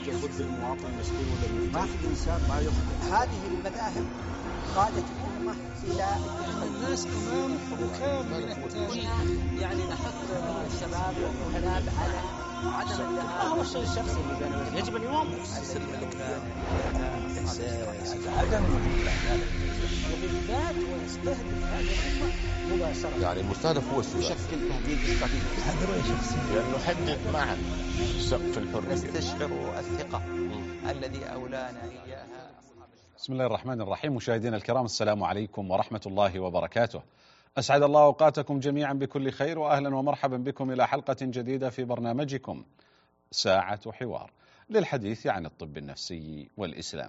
حجة ضد المواطن المسكين ولا ما في إنسان ما يخطئ. هذه المذاهب قادت الأمة إلى الناس أمام حكام من التاريخ. يعني نحط الشباب والطلاب على عدم الذهاب. هو الشيء الشخصي اللي بيننا يجب أن يوقف عدم وبالذات ويستهدف هذه الأمة مباشرة. يعني المستهدف هو السودان يشكل تهديد استراتيجي. هذا رأي شخصي. لأن نحدد معا سقف الحرية، نستشعر الثقة الذي أولانا إياها. بسم الله الرحمن الرحيم. مشاهدينا الكرام، السلام عليكم ورحمة الله وبركاته. أسعد الله أوقاتكم جميعا بكل خير، وأهلا ومرحبا بكم إلى حلقة جديدة في برنامجكم ساعة حوار للحديث عن الطب النفسي والإسلام.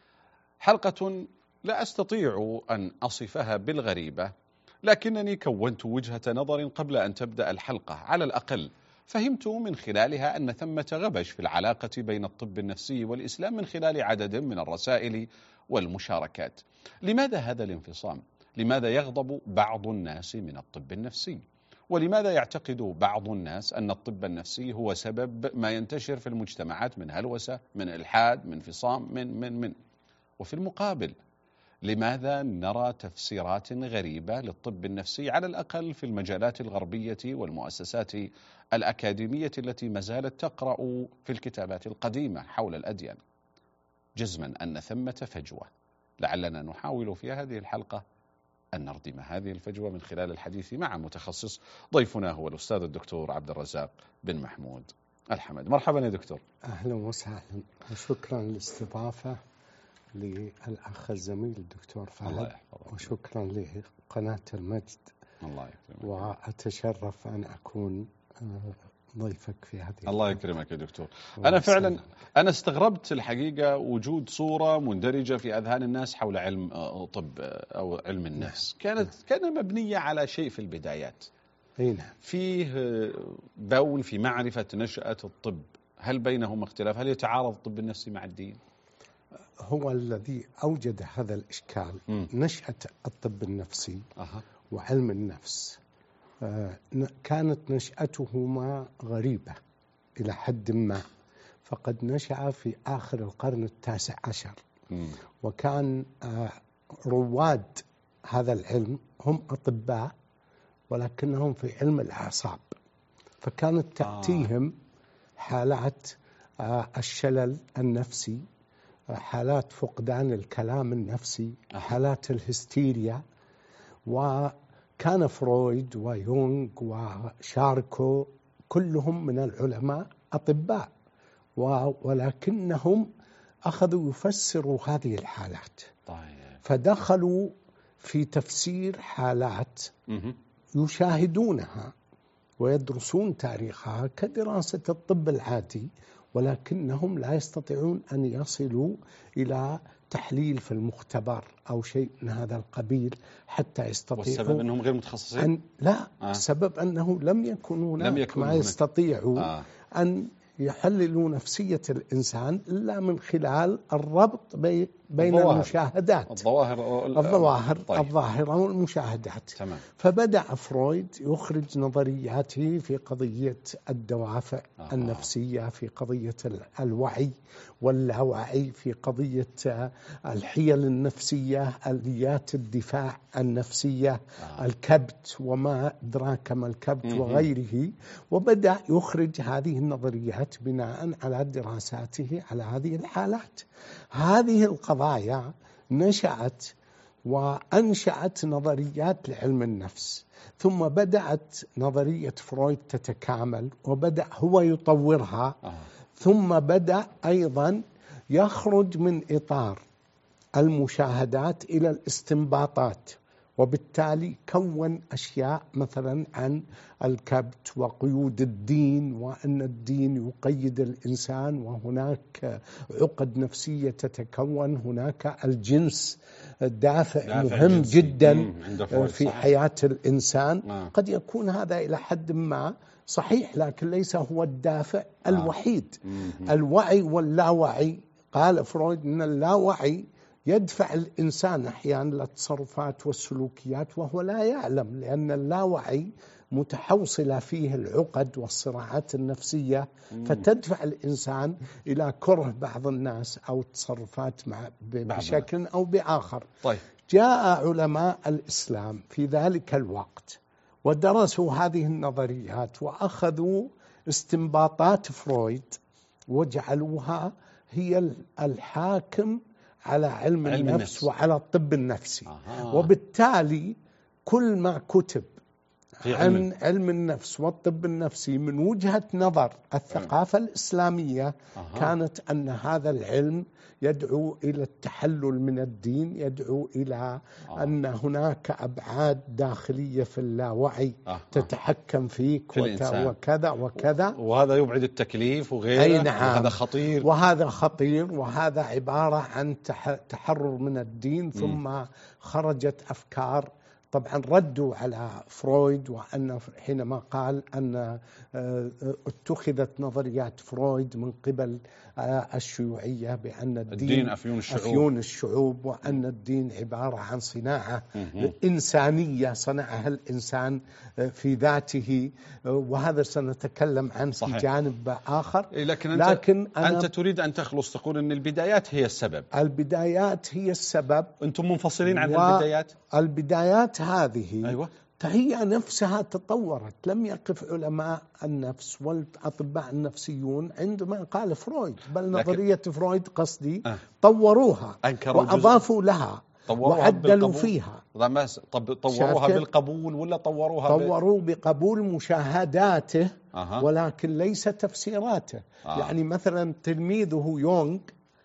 حلقة لا أستطيع أن أصفها بالغريبة، لكنني كونت وجهة نظر قبل أن تبدأ الحلقة. على الأقل فهمت من خلالها أن ثمة غبش في العلاقة بين الطب النفسي والإسلام من خلال عدد من الرسائل والمشاركات. لماذا هذا الانفصام؟ لماذا يغضب بعض الناس من الطب النفسي؟ ولماذا يعتقد بعض الناس أن الطب النفسي هو سبب ما ينتشر في المجتمعات من هلوسة، من إلحاد، من انفصام، من وفي المقابل لماذا نرى تفسيرات غريبة للطب النفسي على الأقل في المجالات الغربية والمؤسسات الأكاديمية التي ما زالت تقرأ في الكتابات القديمة حول الأديان؟ جزما أن ثمة فجوة، لعلنا نحاول في هذه الحلقة أن نردم هذه الفجوة من خلال الحديث مع متخصص. ضيفنا هو الأستاذ الدكتور عبد الرزاق بن محمود الحمد. مرحبا يا دكتور. أهلا وسهلا، وشكرا للاستضافة للأخ الزميل الدكتور فهد، وشكرا لقناة المجد. الله يكرمك. وأتشرف أن أكون ضيفك في هذه. الله يكرمك يا دكتور. أنا فعلا استغربت الحقيقة وجود صورة مندرجة في أذهان الناس حول علم طب أو علم النفس كانت مبنية على شيء في البدايات. فيه بون في معرفة نشأة الطب. هل بينهم اختلاف؟ هل يتعارض الطب النفسي مع الدين؟ هو الذي أوجد هذا الإشكال نشأة الطب النفسي وعلم النفس. كانت نشأتهما غريبة إلى حد ما، فقد نشأ في آخر القرن التاسع عشر، وكان رواد هذا العلم هم أطباء ولكنهم في علم الأعصاب، فكانت تأتيهم حالات الشلل النفسي، حالات فقدان الكلام النفسي، حالات الهستيريا. وكان فرويد ويونغ وشاركو كلهم من العلماء أطباء، ولكنهم أخذوا يفسروا هذه الحالات. فدخلوا في تفسير حالات يشاهدونها ويدرسون تاريخها كدراسة الطب العادي، ولكنهم لا يستطيعون أن يصلوا إلى تحليل في المختبر أو شيء من هذا القبيل حتى يستطيعوا. والسبب أنهم غير متخصصين؟ لا، السبب أنه لم يكونوا ما يستطيعوا أن يحللوا نفسية الإنسان إلا من خلال الربط بين المشاهدات، الظواهر والمشاهدات. تمام. فبدأ فرويد يخرج نظرياته في قضية الدوافع النفسية، في قضية الوعي واللاوعي، في قضية الحيل النفسية، آليات الدفاع النفسية، الكبت وما أدراك ما الكبت وغيره. وبدأ يخرج هذه النظريات بناء على دراساته على هذه الحالات. هذه القضايا نشأت وأنشأت نظريات لعلم النفس، ثم بدأت نظرية فرويد تتكامل وبدأ هو يطورها، ثم بدأ أيضا يخرج من إطار المشاهدات إلى الاستنباطات، وبالتالي كون أشياء مثلا عن الكبت وقيود الدين، وأن الدين يقيد الإنسان، وهناك عقد نفسية تتكون، هناك الجنس دافع مهم جدا في حياة الإنسان. قد يكون هذا إلى حد ما صحيح، لكن ليس هو الدافع الوحيد. الوعي واللاوعي، قال فرويد أن اللاوعي يدفع الإنسان أحيانا للتصرفات والسلوكيات وهو لا يعلم، لأن اللاوعي متحوصلة فيه العقد والصراعات النفسية، فتدفع الإنسان إلى كره بعض الناس أو تصرفات بشكل أو بآخر. طيب. جاء علماء الإسلام في ذلك الوقت ودرسوا هذه النظريات وأخذوا استنباطات فرويد وجعلوها هي الحاكم على علم النفس وعلى الطب النفسي. وبالتالي كل ما كتب عن علم النفس والطب النفسي من وجهة نظر الثقافة الإسلامية كانت أن هذا العلم يدعو إلى التحلل من الدين، يدعو إلى أن هناك أبعاد داخلية في اللاوعي تتحكم فيك وكذا وكذا، وهذا يبعد التكليف وغيره. أي نعم. وهذا خطير، وهذا خطير، وهذا عبارة عن تحرر من الدين. ثم خرجت أفكار طبعا ردوا على فرويد، وأن حينما قال أن اتخذت نظريات فرويد من قبل الشيوعية بأن الدين أفيون الشعوب، وأن الدين عبارة عن صناعة إنسانية صنعها الإنسان في ذاته، وهذا سنتكلم عنه في جانب آخر. لكن أنت تريد أن تخلص، تقول أن البدايات هي السبب. البدايات هي السبب. أنتم منفصلين عن البدايات؟ البدايات هذه أيوة. هي نفسها تطورت. لم يقف علماء النفس والأطباء النفسيون عندما قال فرويد، بل نظرية فرويد قصدي طوروها وأضافوا لها وعدلوا فيها. طوروها بالقبول ولا طوروا بقبول مشاهداته ولكن ليس تفسيراته. يعني مثلا تلميذه يونغ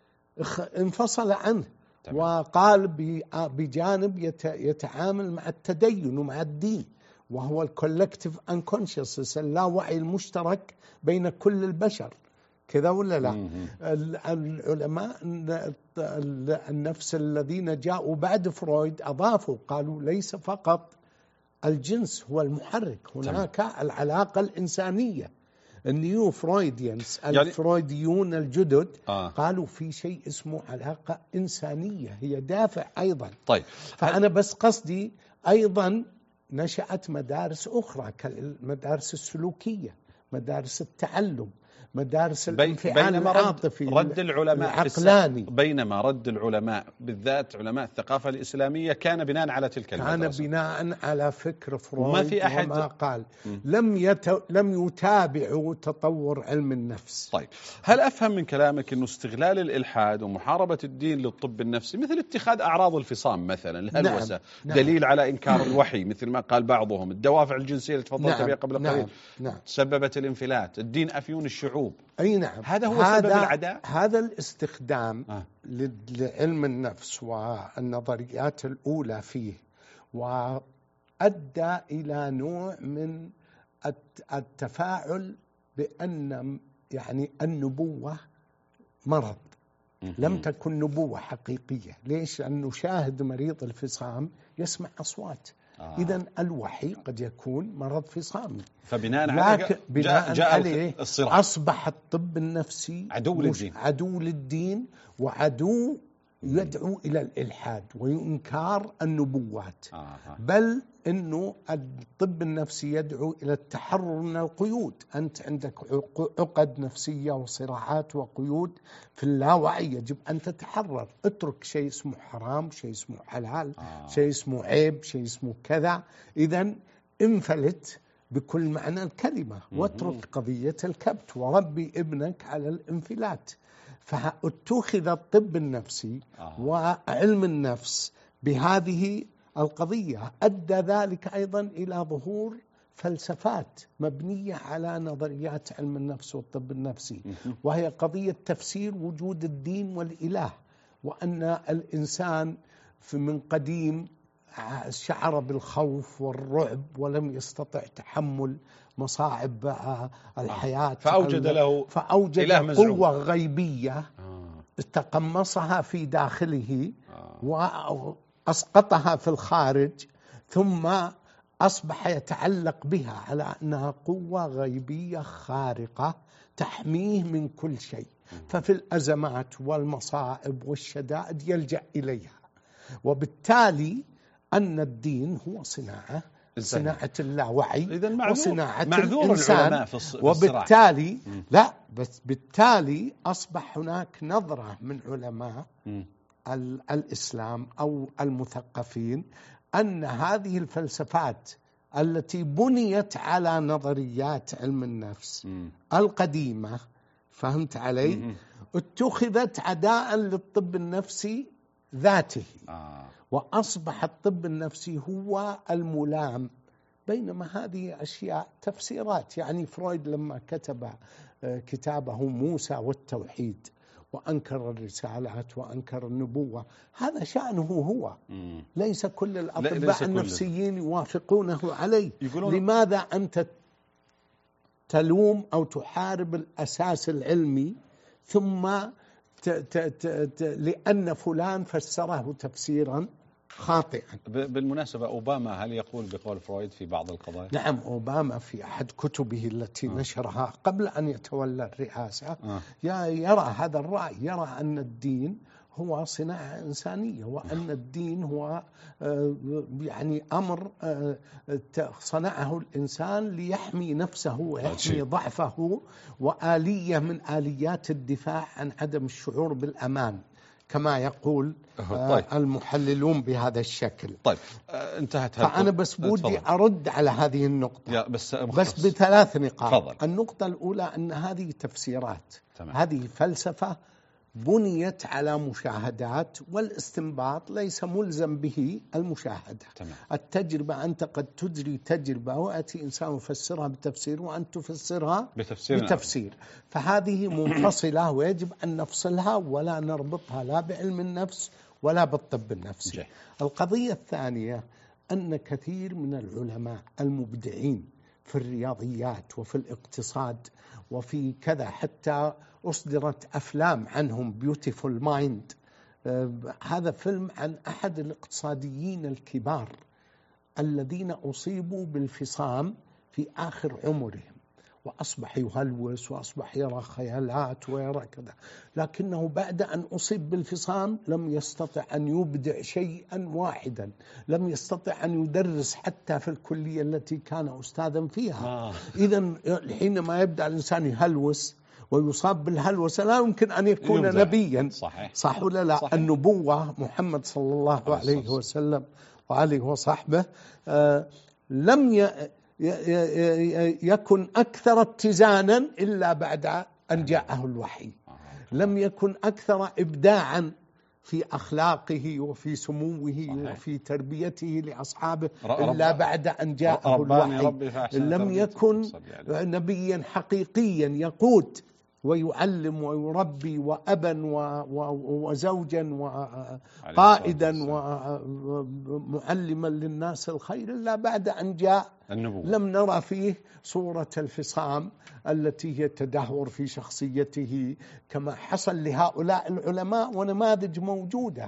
انفصل عنه وقال بجانب يتعامل مع التدين ومع الدين، وهو الكولكتيف انكونشسنس، اللاوعي المشترك بين كل البشر، كذا ولا لا؟ العلماء النفس الذين جاءوا بعد فرويد أضافوا، قالوا ليس فقط الجنس هو المحرك، هناك العلاقة الإنسانية. النيو فرويديانز الفرويديون الجدد قالوا في شيء اسمه علاقة إنسانية هي دافع أيضا. طيب. فأنا بس قصدي أيضا نشأت مدارس أخرى كالمدارس السلوكية، مدارس التعلم، مدارس الانفعال العاطفي، رد العلماء العقلاني. بينما رد العلماء بالذات علماء الثقافة الإسلامية كان بناء على تلك المدرسة، كان بناء على فكر فرويد. ما في أحد وما قال لم يتابعوا تطور علم النفس. طيب، هل أفهم من كلامك أنه استغلال الإلحاد ومحاربة الدين للطب النفسي مثل اتخاذ أعراض الفصام مثلا الهلوسة دليل على إنكار الوحي مثل ما قال بعضهم، الدوافع الجنسية اللي تفضلت بها قبل قليل سببت الانفلات، الدين أفيون الشعوب. أي نعم. هذا هو سبب العداء. هذا الاستخدام لعلم النفس والنظريات الأولى فيه وأدى إلى نوع من التفاعل بأن يعني النبوة مرض، لم تكن نبوة حقيقية. ليش؟ أنه شاهد مريض الفصام يسمع أصوات. إذن الوحي قد يكون مرض فصامي، فبناء عليه أصبح الطب النفسي عدو للدين وعدو يدعو إلى الإلحاد وإنكار النبوات. بل إنه الطب النفسي يدعو إلى التحرر من القيود. أنت عندك عقد نفسية وصراعات وقيود في اللاوعي، يجب أن تتحرر. اترك شيء اسمه حرام، شيء اسمه حلال، شيء اسمه عيب، شيء اسمه كذا. إذن انفلت بكل معنى الكلمة واترك قضية الكبت وربي ابنك على الانفلات. فاتخذ الطب النفسي وعلم النفس بهذه القضية. أدى ذلك أيضا إلى ظهور فلسفات مبنية على نظريات علم النفس والطب النفسي، وهي قضية تفسير وجود الدين والإله، وأن الإنسان من قديم شعر بالخوف والرعب ولم يستطع تحمل مصاعب الحياة، فأوجد قوة غيبية تقمصها في داخله وأسقطها في الخارج، ثم أصبح يتعلق بها على أنها قوة غيبية خارقة تحميه من كل شيء. ففي الأزمات والمصائب والشدائد يلجأ إليها. وبالتالي أن الدين هو صناعة اللاوعي وصناعة الإنسان. وبالتالي لا بس بالتالي أصبح هناك نظرة من علماء الإسلام أو المثقفين أن هذه الفلسفات التي بنيت على نظريات علم النفس القديمة، فهمت علي؟ اتخذت عداء للطب النفسي ذاته، وأصبح الطب النفسي هو الملام، بينما هذه أشياء تفسيرات. يعني فرويد لما كتب كتابه موسى والتوحيد وأنكر الرسالات وأنكر النبوة، هذا شأنه هو. ليس كل الأطباء النفسيين يوافقونه عليه. لماذا أنت تلوم أو تحارب الأساس العلمي ثم لأن فلان فسره تفسيرا خاطئا؟ بالمناسبة أوباما هل يقول بقول فرويد في بعض القضايا؟ نعم، أوباما في أحد كتبه التي نشرها قبل أن يتولى الرئاسة يرى هذا الرأي، يرى أن الدين هو صناعة إنسانية، وأن الدين هو يعني أمر صنعه الإنسان ليحمي نفسه ويحمي ضعفه، وآلية من آليات الدفاع عن عدم الشعور بالأمان كما يقول المحللون بهذا الشكل. طيب انتهت. فأنا بس بودي أرد على هذه النقطة بس بثلاث نقاط. النقطة الأولى أن هذه تفسيرات، هذه فلسفة بنيت على مشاهدات، والاستنباط ليس ملزم به المشاهدة. التجربة أنت قد تجري تجربة ويأتي إنسان يفسرها بتفسير وأنت تفسرها بتفسير. فهذه منفصلة ويجب أن نفصلها ولا نربطها لا بعلم النفس ولا بالطب النفسي. القضية الثانية أن كثير من العلماء المبدعين في الرياضيات وفي الاقتصاد وفي كذا، حتى أصدرت أفلام عنهم، Beautiful Mind، هذا فيلم عن أحد الاقتصاديين الكبار الذين أصيبوا بالفصام في آخر عمرهم، وأصبح يهلوس وأصبح يرى خيالات ويرى كذا، لكنه بعد أن أصيب بالفصام لم يستطع أن يبدع شيئا واحدا، لم يستطع أن يدرس حتى في الكلية التي كان أستاذا فيها. إذن حينما يبدأ الإنسان يهلوس ويصاب بالهلوسة لا يمكن أن يكون نبيا. صح ولا لا؟ صحيح. النبوة محمد صلى الله عليه وسلم وعليه وصحبه لم يكن أكثر اتزانا إلا بعد أن جاءه الوحي، لم يكن أكثر إبداعا في أخلاقه وفي سموه وفي تربيته لأصحابه إلا بعد أن جاءه الوحي، لم يكن نبيا حقيقيا يقود ويعلم ويربي وأبا وزوجا وقائدا ومعلما للناس الخير إلا بعد أن جاء النبوة. لم نرى فيه صورة الفصام التي هي تدهور في شخصيته كما حصل لهؤلاء العلماء، ونماذج موجودة.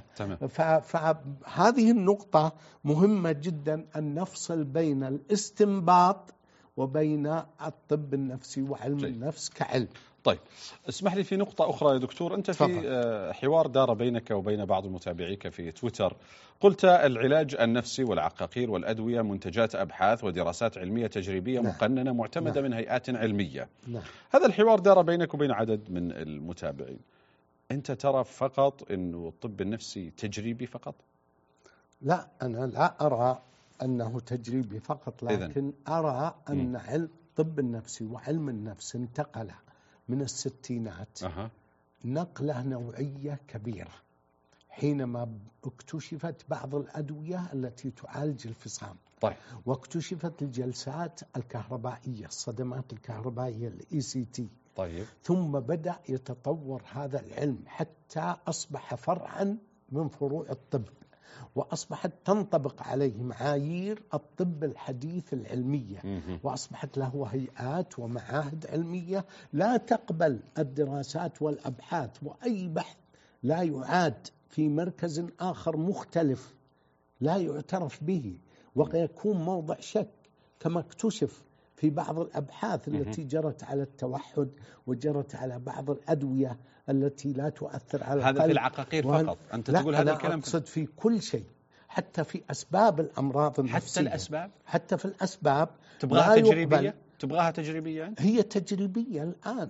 فهذه النقطة مهمة جدا، أن نفصل بين الاستنباط وبين الطب النفسي وعلم النفس كعلم. طيب اسمح لي في نقطة أخرى يا دكتور. أنت في حوار دار بينك وبين بعض متابعيك في تويتر قلت العلاج النفسي والعقاقير والأدوية منتجات أبحاث ودراسات علمية تجريبية مقننة معتمدة من هيئات علمية. هذا الحوار دار بينك وبين عدد من المتابعين. أنت ترى فقط أنه الطب النفسي تجريبي فقط؟ لا، أنا لا أرى أنه تجريبي فقط، لكن أرى أن الطب النفسي وعلم النفس انتقل من الستينات نقلة نوعية كبيرة حينما اكتشفت بعض الأدوية التي تعالج الفصام. واكتشفت الجلسات الكهربائية، الصدمات الكهربائية ECT. ثم بدأ يتطور هذا العلم حتى أصبح فرعا من فروع الطب، وأصبحت تنطبق عليه معايير الطب الحديث العلمية، وأصبحت له هيئات ومعاهد علمية لا تقبل الدراسات والأبحاث، وأي بحث لا يعاد في مركز آخر مختلف لا يعترف به ويكون موضع شك، كما اكتشف في بعض الأبحاث التي جرت على التوحد وجرت على بعض الأدوية التي لا تؤثر على القلب. هذا في العقاقير فقط، أنت تقول هذا الكلام؟ أقصد في كل شيء، حتى في أسباب الأمراض النفسية. حتى الأسباب؟ حتى في الأسباب. تبغاها تجريبية؟ تبغاها تجريبية؟ هي تجريبية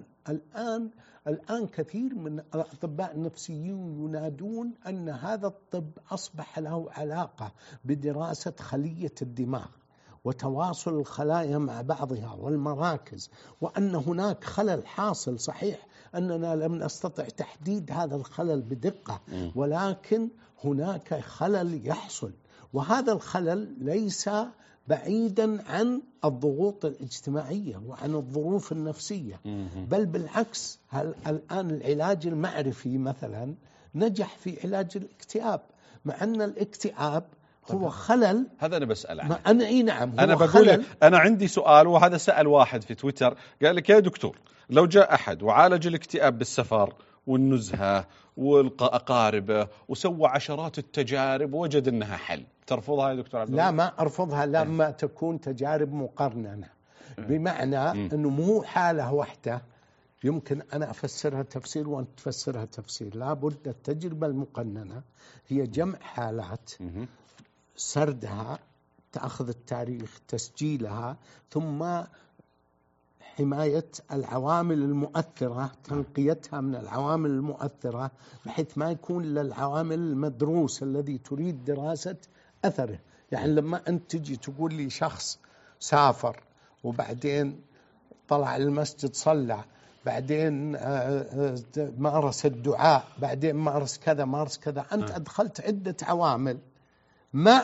الآن كثير من الأطباء النفسيين ينادون أن هذا الطب أصبح له علاقة بدراسة خلية الدماغ وتواصل الخلايا مع بعضها والمراكز، وأن هناك خلل حاصل. صحيح أننا لم نستطع تحديد هذا الخلل بدقة، ولكن هناك خلل يحصل، وهذا الخلل ليس بعيدا عن الضغوط الاجتماعية وعن الظروف النفسية، بل بالعكس. الآن العلاج المعرفي مثلا نجح في علاج الاكتئاب، مع أن الاكتئاب هو خلل. هذا أنا بسأل عنه. نعم، أنا بقول أنا عندي سؤال، وهذا سأل واحد في تويتر قال لك يا دكتور، لو جاء أحد وعالج الاكتئاب بالسفر والنزهة والأقارب وسوى عشرات التجارب ووجد أنها حل، ترفضها يا دكتور عبد الله؟ لا، ما أرفضها لما تكون تجارب مقارنة، بمعنى أنه مو حالة واحدة يمكن أنا أفسرها تفسير وأنت تفسرها تفسير. لابد التجربة المقننة هي جمع حالات، سردها، تأخذ التاريخ، تسجيلها، ثم حماية العوامل المؤثرة، تنقيتها من العوامل المؤثرة بحيث ما يكون للعوامل المدروس الذي تريد دراسة أثره. يعني لما أنت تجي تقول لي شخص سافر وبعدين طلع المسجد صلى، بعدين مارس الدعاء، بعدين مارس كذا، أنت أدخلت عدة عوامل مع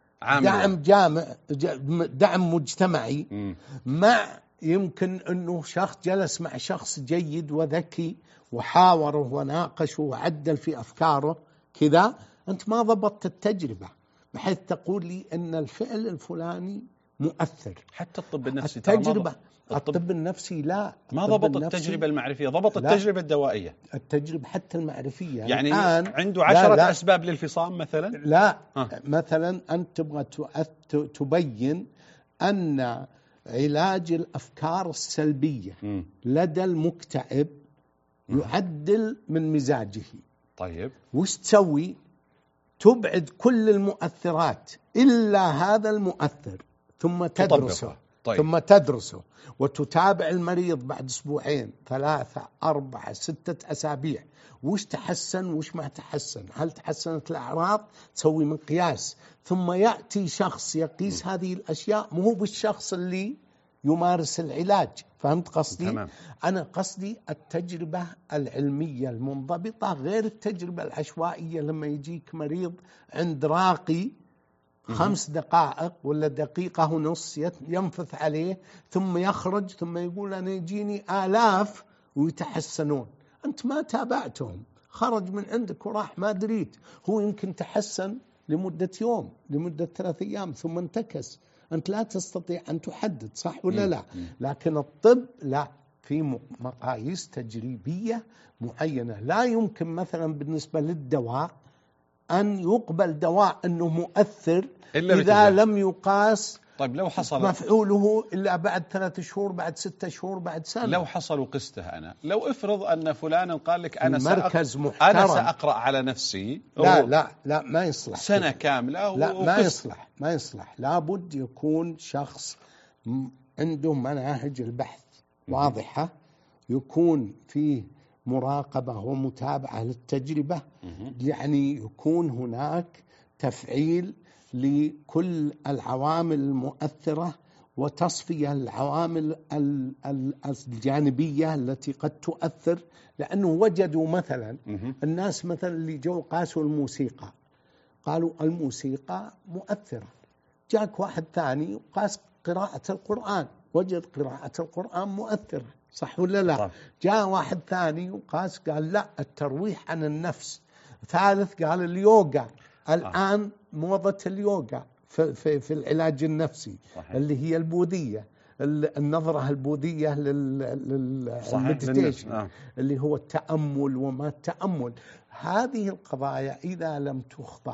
دعم مجتمعي، مع يمكن أنه شخص جلس مع شخص جيد وذكي وحاوره وناقشه وعدل في أفكاره كذا. أنت ما ضبطت التجربة بحيث تقول لي أن الفعل الفلاني مؤثر. حتى الطب النفسي التجربة الطب النفسي لا، ما ضبط التجربة المعرفية، ضبط التجربة الدوائية. التجربة حتى المعرفية يعني عنده 10 أسباب للفصام مثلا. لا مثلا أنت تبغى تبين أن علاج الأفكار السلبية لدى المكتئب يعدل من مزاجه. طيب وش تسوي؟ تبعد كل المؤثرات إلا هذا المؤثر، ثم تدرسه. طيب. ثم تدرسه وتتابع المريض بعد 2 3 4 6 أسابيع، وش تحسن وش ما تحسن، هل تحسنت الأعراض، تسوي مقياس، ثم يأتي شخص يقيس هذه الأشياء، مو بالشخص اللي يمارس العلاج. فهمت قصدي؟ تمام. أنا قصدي التجربة العلمية المنضبطة غير التجربة العشوائية. لما يجيك مريض عند راقي 5 دقائق ولا 1.5 دقيقة ينفث عليه، ثم يخرج، ثم يقول أنا يجيني آلاف ويتحسنون. أنت ما تابعتهم، خرج من عندك وراح، ما دريت. هو يمكن تحسن لمدة يوم، لمدة 3 أيام، ثم انتكس. أنت لا تستطيع أن تحدد، صح ولا لا؟ لكن الطب لا، في مقاييس تجريبية معينة. لا يمكن مثلا بالنسبة للدواء أن يقبل دواء أنه مؤثر إذا لم يقاس. طيب لو حصل مفعوله إلا بعد 3 شهور، بعد 6 شهور، بعد سنة. لو حصل وقسته أنا، لو افرض أن فلان قال لك أنا أنا سأقرأ على نفسي. لا ما يصلح سنة كاملة. لا ما يصلح. لابد يكون شخص عنده مناهج البحث واضحة، يكون فيه مراقبة ومتابعة للتجربة، يعني يكون هناك تفعيل لكل العوامل المؤثرة وتصفية العوامل الجانبية التي قد تؤثر. لأنه وجدوا مثلا الناس مثلا اللي جو قاسوا الموسيقى، قالوا الموسيقى مؤثرة. جاك واحد ثاني وقاس قراءة القرآن، وجد قراءة القرآن مؤثرة، صح ولا لا؟ جاء واحد ثاني وقاس قال لا، الترويح عن النفس. ثالث قال اليوغا. الآن موضة اليوغا في العلاج النفسي. صحيح. اللي هي البوذية، النظرة البوذية للمديتيشن، اللي هو التأمل وما التأمل. هذه القضايا إذا لم تخضع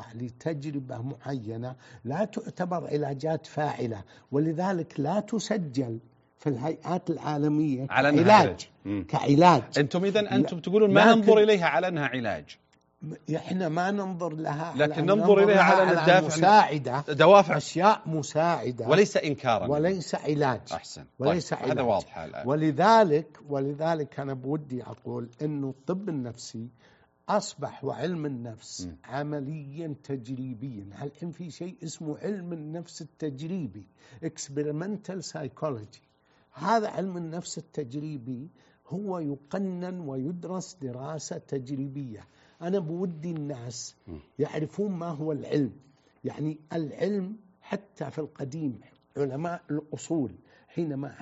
لتجربة معينة لا تعتبر علاجات فاعلة، ولذلك لا تسجل في الهيئات العالمية على أنها كعلاج. علاج. كعلاج. أنتم إذن أنتم تقولون ما ننظر إليها على أنها علاج. إحنا ما ننظر لها، لكن ننظر إليها على الدافع، مساعدة، دوافع، أشياء مساعدة، وليس إنكارا، وليس علاج. أحسن. وليس طيب. علاج. هذا واضح الآن. ولذلك أنا بودي أقول إنه الطب النفسي أصبح، وعلم النفس عمليا تجريبيا. الحين في شيء اسمه علم النفس التجريبي، experimental psychology. هذا علم النفس التجريبي هو يقنن ويدرس دراسة تجريبية. أنا بودي الناس يعرفون ما هو العلم. يعني العلم حتى في القديم علماء الأصول حينما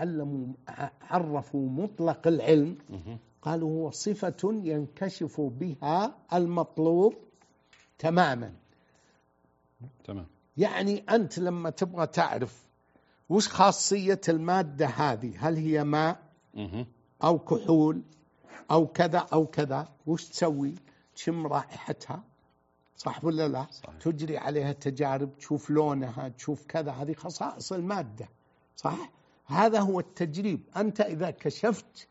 عرفوا مطلق العلم قالوا هو صفة ينكشف بها المطلوب تماما. تمام. يعني أنت لما تبغى تعرف وش خاصية المادة هذه، هل هي ماء أو كحول أو كذا أو كذا، وش تسوي؟ تشم رائحتها، صح ولا لا؟ صحيح. تجري عليها تجارب، تشوف لونها، تشوف كذا، هذه خصائص المادة، صح؟ هذا هو التجريب. أنت إذا كشفت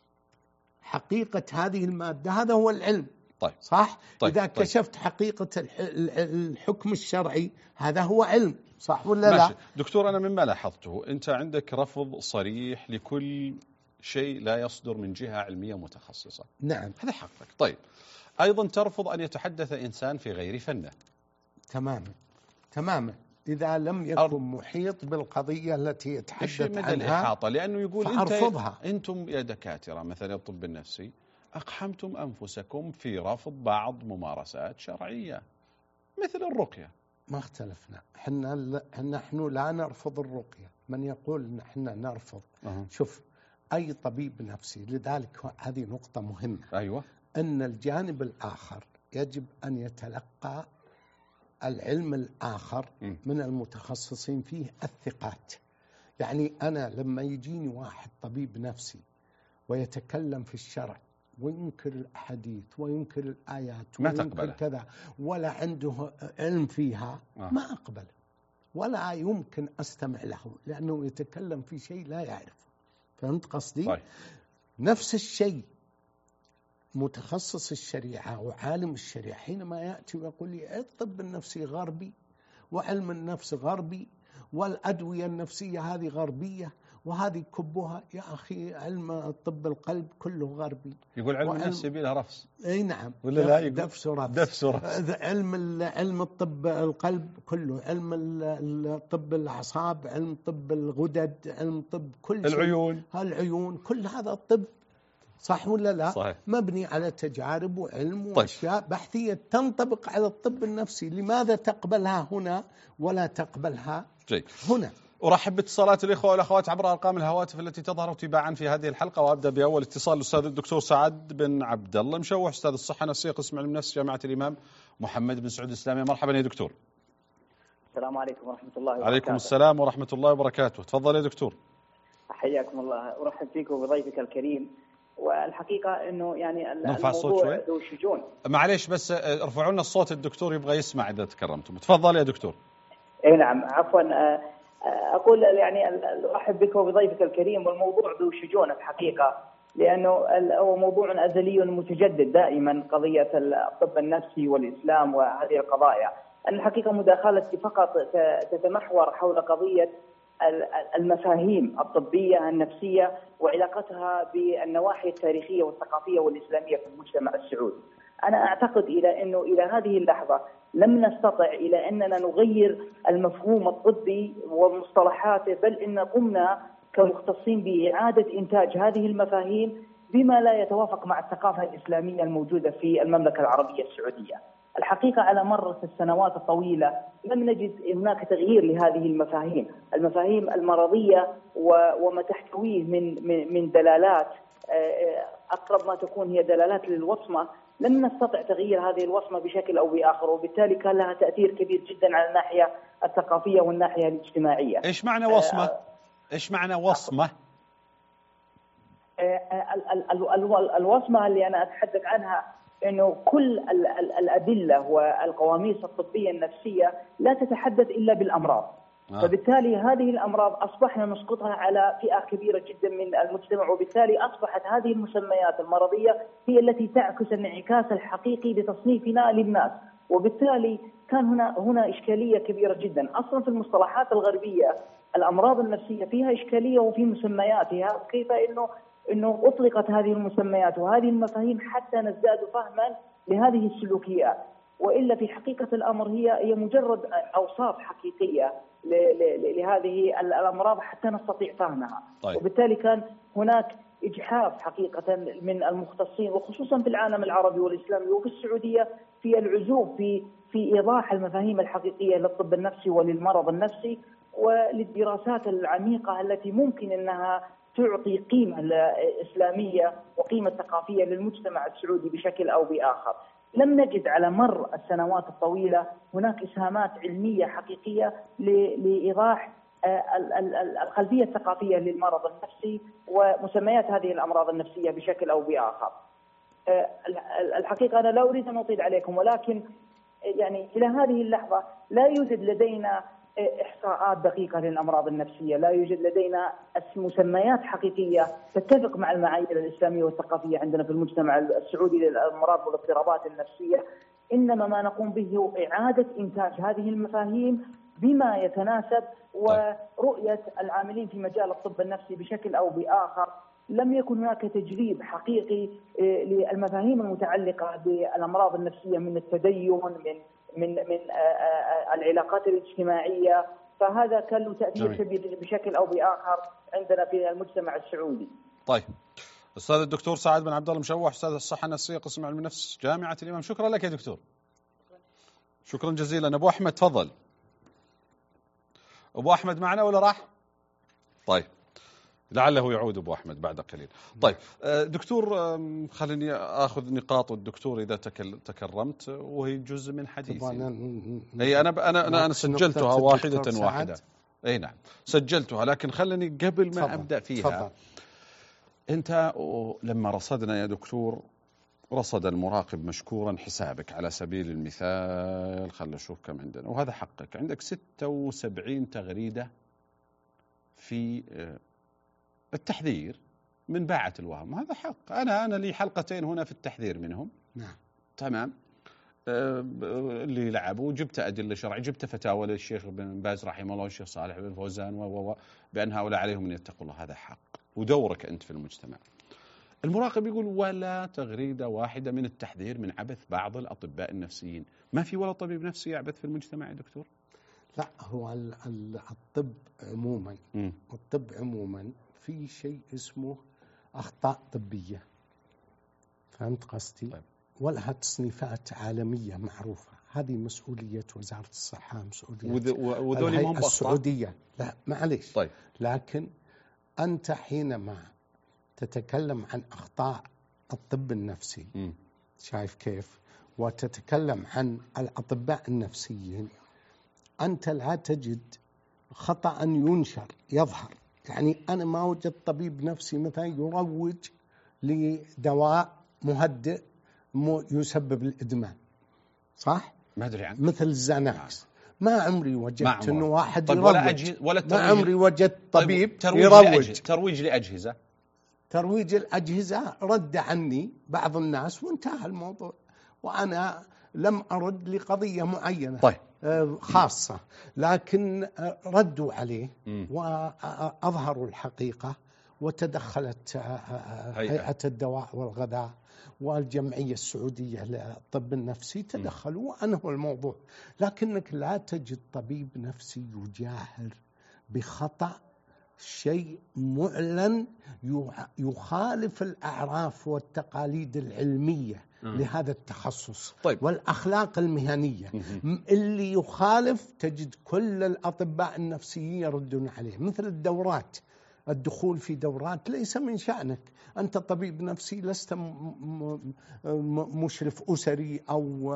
حقيقة هذه المادة هذا هو العلم. طيب. صح؟ طيب. إذا كشفت حقيقة الحكم الشرعي هذا هو علم، صح ولا ماشي. لا؟ دكتور، أنا مما لاحظته أنت عندك رفض صريح لكل شيء لا يصدر من جهة علمية متخصصة. نعم، هذا حقك. طيب، أيضا ترفض أن يتحدث إنسان في غير فنه. تماما تماما. إذا لم يكن محيط بالقضية التي يتحدث عنها الإحاطة، لأنه يقول فأرفضها. أنتم يا دكاترة مثلا الطب النفسي أقحمتم أنفسكم في رفض بعض ممارسات شرعية مثل الرقية. ما اختلفنا، نحن لا نرفض الرقية. من يقول نحن نرفض؟ شوف، أي طبيب نفسي، لذلك هذه نقطة مهمة. أيوة. أن الجانب الآخر يجب أن يتلقى العلم الآخر من المتخصصين فيه الثقات. يعني أنا لما يجيني واحد طبيب نفسي ويتكلم في الشرع وينكر الأحاديث وينكر الآيات وينكر كذا ولا عنده علم فيها، ما أقبل ولا يمكن أستمع له، لأنه يتكلم في شيء لا يعرفه. فهمت قصدي؟ طيب. نفس الشيء متخصص الشريعة وعالم الشريعة حينما يأتي ويقول لي الطب النفسي غربي وعلم النفس غربي والأدوية النفسية هذه غربية وهذه كبها، يا أخي علم الطب القلب كله غربي. يقول علم النفس له رفس. أي نعم. ولا لا؟ يقول دفس ورفس. علم الطب القلب كله، علم الطب الأعصاب، علم طب الغدد، علم طب كل العيون. العيون كل هذا الطب، صح ولا لا؟ صحيح. مبني على تجارب وعلم طيب. وأشياء بحثية تنطبق على الطب النفسي. لماذا تقبلها هنا ولا تقبلها هنا؟ أرحب باتصالات الإخوة والأخوات عبر أرقام الهواتف التي تظهر تباعا في هذه الحلقة، وأبدأ بأول اتصال الأستاذ الدكتور سعد بن عبد الله مشوح، أستاذ الصحة النفسية قسم علم النفس جامعة الإمام محمد بن سعود الإسلامية. مرحبا يا دكتور. السلام عليكم ورحمة الله وبركاته. عليكم السلام ورحمة الله وبركاته. تفضل يا دكتور. حياكم الله. أرحب فيك وبضيفك الكريم. والحقيقة أنه يعني الموضوع ذو شجون. معليش بس ارفعوا لنا الصوت، الدكتور يبغى يسمع إذا تكرمتم. تفضل يا دكتور. اي نعم، عفوا. أقول يعني أرحب بك وبضيفك الكريم. والموضوع ذو شجون الحقيقة، لأنه هو موضوع أزلي متجدد دائما، قضية الطب النفسي والإسلام وهذه القضايا. الحقيقة مداخلتي فقط تتمحور حول قضية المفاهيم الطبية النفسية وعلاقتها بالنواحي التاريخية والثقافية والإسلامية في المجتمع السعودي. أنا أعتقد أنه إلى هذه اللحظة لم نستطع إلى أننا نغير المفهوم الطبي ومصطلحاته، بل إن قمنا كمختصين بإعادة إنتاج هذه المفاهيم بما لا يتوافق مع الثقافة الإسلامية الموجودة في المملكة العربية السعودية. الحقيقة على مر السنوات الطويلة لم نجد هناك تغيير لهذه المفاهيم المرضية وما تحتويه من دلالات أقرب ما تكون هي دلالات للوصمة. لم نستطع تغيير هذه الوصمة بشكل أو بآخر، وبالتالي كان لها تأثير كبير جدا على الناحية الثقافية والناحية الاجتماعية. إيش معنى وصمة؟ إيش معنى وصمة؟ الوصمة اللي أنا أتحدث عنها أنه كل الأدلة والقواميس الطبية النفسية لا تتحدث إلا بالأمراض، فبالتالي هذه الأمراض أصبحنا نسقطها على فئة كبيرة جدا من المجتمع، وبالتالي أصبحت هذه المسميات المرضية هي التي تعكس الانعكاس الحقيقي لتصنيفنا للناس، وبالتالي كان هنا إشكالية كبيرة جدا. أصلا في المصطلحات الغربية الأمراض النفسية فيها إشكالية وفي مسمياتها، كيف إنه أطلقت هذه المسميات وهذه المفاهيم حتى نزداد فهما لهذه السلوكيات، وإلا في حقيقة الأمر هي مجرد أوصاف حقيقية لهذه الأمراض حتى نستطيع فهمها. طيب. وبالتالي كان هناك إجحاف حقيقة من المختصين وخصوصا في العالم العربي والإسلامي وفي السعودية في العزوف في إيضاح المفاهيم الحقيقية للطب النفسي وللمرض النفسي وللدراسات العميقة التي ممكن أنها تعطي قيمة إسلامية وقيمة ثقافية للمجتمع السعودي بشكل أو بآخر. لم نجد على مر السنوات الطويلة هناك إسهامات علمية حقيقية لإيضاح الخلفية الثقافية للمرض النفسي ومسميات هذه الأمراض النفسية بشكل أو بآخر. الحقيقة أنا لا أريد أن أطيل عليكم، ولكن يعني إلى هذه اللحظة لا يوجد لدينا إحصاءات دقيقة للأمراض النفسية، لا يوجد لدينا مسميات حقيقية تتفق مع المعايير الإسلامية والثقافية عندنا في المجتمع السعودي للأمراض والاضطرابات النفسية. إنما ما نقوم به هو إعادة إنتاج هذه المفاهيم بما يتناسب ورؤية العاملين في مجال الطب النفسي بشكل أو بآخر. لم يكن هناك تجريب حقيقي للمفاهيم المتعلقة بالأمراض عندنا من التدين من العلاقات الاجتماعية، فهذا كان له تأثير كبير بشكل أو بآخر عندنا في المجتمع السعودي. طيب أستاذ الدكتور سعد بن عبد الله مشوح، أستاذ الصحة النفسية قسم علم النفس جامعة الإمام، شكرا لك يا دكتور. شكرا جزيلا. أبو أحمد تفضل. أبو أحمد معنا ولا راح؟ طيب لعله يعود أبو أحمد بعد قليل. طيب دكتور، خليني أخذ نقاط الدكتور إذا تكرمت، وهي جزء من حديثي. أي أنا سجلتها واحدة. أي نعم سجلتها، لكن خليني قبل ما أبدأ فيها فضل. أنت لما رصدنا يا دكتور، رصد المراقب مشكورا حسابك على سبيل المثال، خلنا نشوف كم عندنا، وهذا حقك، عندك 76 تغريدة في التحذير من باعة الوهم، هذا حق. أنا لي حلقتين هنا في التحذير منهم. نعم تمام. اللي لعبوا، جبت أدلة شرعية، جبت فتاوى للشيخ بن باز رحمه الله والشيخ صالح بن فوزان بأن هؤلاء عليهم أن يتقوا الله، هذا حق ودورك أنت في المجتمع. المراقب يقول ولا تغريدة واحدة من التحذير من عبث بعض الأطباء النفسيين. ما في ولا طبيب نفسي يعبث في المجتمع يا دكتور؟ لا، هو الطب عموما في شيء اسمه أخطاء طبية، فهمت قصدي؟ طيب. ولها تصنيفات عالمية معروفة، هذه مسؤولية وزارة الصحة، مسؤولية الهيئة السعودية. لا معليش. طيب. لكن أنت حينما تتكلم عن أخطاء الطب النفسي شايف كيف، وتتكلم عن الأطباء النفسيين، أنت لا تجد خطأ ينشر يظهر. يعني أنا ما وجدت طبيب نفسي مثلا يروج لدواء مهدئ يسبب الإدمان، صح؟ ما أدري عنه. مثل الزاناكس. ما عمري وجدت إنه واحد طيب يروج. ما عمري وجدت طبيب يروج. ترويج الأجهزة رد عني بعض الناس وانتهى الموضوع، وأنا لم أرد لقضية معينة. طيب. خاصة، لكن ردوا عليه وأظهروا الحقيقة، وتدخلت هيئة الدواء والغذاء والجمعية السعودية للطب النفسي، تدخلوا وأنهوا الموضوع. لكنك لا تجد طبيب نفسي يجاهر بخطأ شيء معلن يخالف الأعراف والتقاليد العلمية لهذا التخصص. طيب. والأخلاق المهنية. اللي يخالف تجد كل الأطباء النفسيين يردون عليه، مثل الدورات الدخول في دورات ليس من شأنك. أنت طبيب نفسي، لست مشرف أسري أو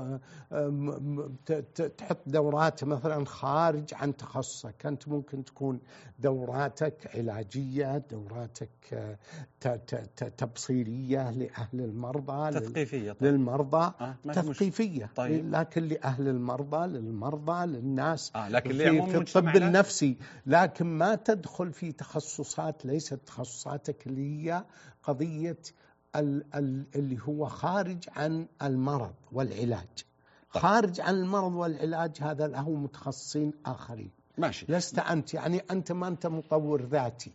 تحط دورات مثلا خارج عن تخصصك. أنت ممكن تكون دوراتك علاجية، دوراتك تبصيرية لأهل المرضى، تثقيفية. طيب. للمرضى تثقيفية. طيب. لكن لأهل المرضى، للمرضى، للناس لكن في الطب النفسي. لكن ما تدخل في تخصصات ليست تخصصاتك، اللي هي قضية اللي هو خارج عن المرض والعلاج. طيب. خارج عن المرض والعلاج هذا له متخصصين آخرين. ماشي. لست أنت، يعني أنت ما أنت مطور ذاتي